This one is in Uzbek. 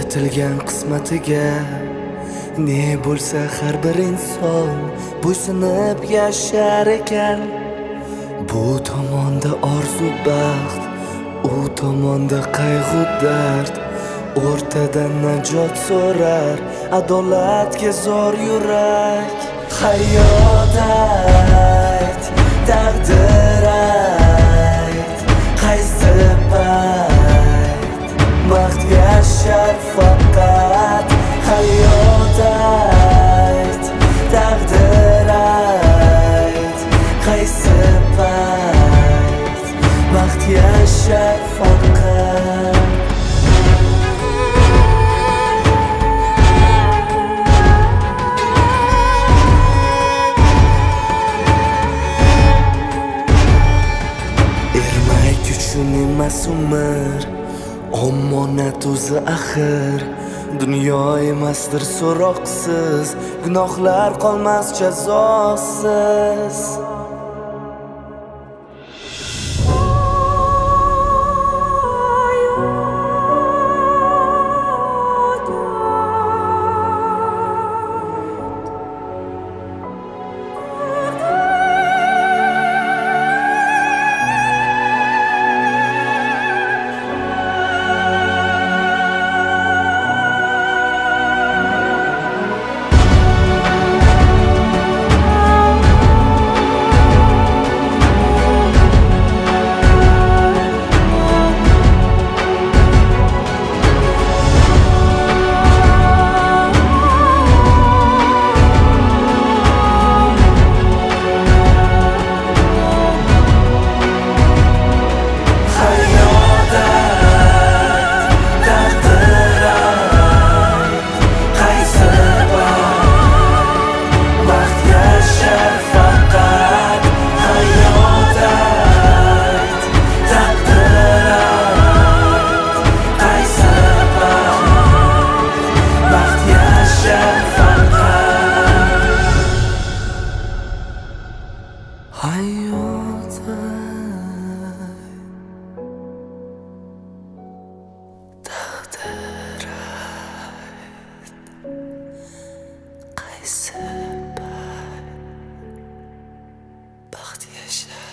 yaratilgan qismatiga ne bo'lsa har bir inson bo'ysunib yashar ekan. Bu tomonda orzu baxt, u tomonda qayg'u dard. O'rtadan najot so'rar adolatga zor yurak. Hayot ayt, taqdir ayt, qaysi payt baxt yashar faqat. Hayot ayt, taqdir ayt, qaysi payt baxt yashar faqat. Ermak uchun emas umr, omonat o'zi axir. Dunyo emasdir so'roqsiz, gunohlar qolmas jazosiz. Hayot taqdir qaysi payt baxt yashar.